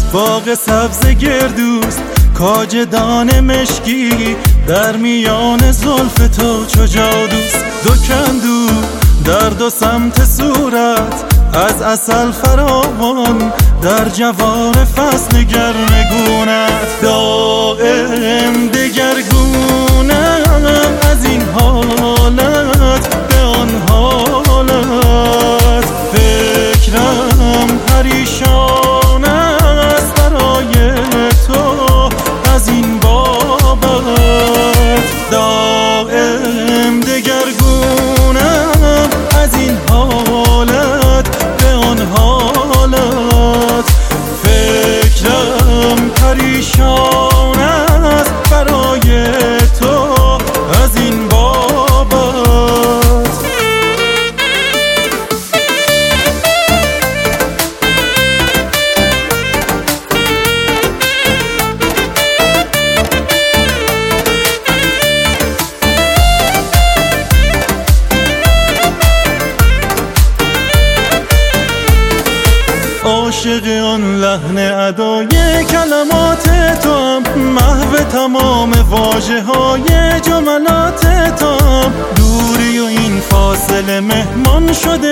باغ سبز گردوست کاج دانه مشکی، در میان زلف تو چو جادوست. دو کندو در دو سمت صورت از عسل فراوان، در جوار فصل گرمگونت دائم دگرگونم. از این حالت به آن حالت فکرم پریشان است برای تو. از این بابت دائم دگرگونم، از این حالت به آن حالت فکرم پریشان است برای تو. از این بابت عاشق آن لحن ادای کلمات تو هم، محو تمام واژه های جملات تو هم. دوری و این فاصله مهمان شده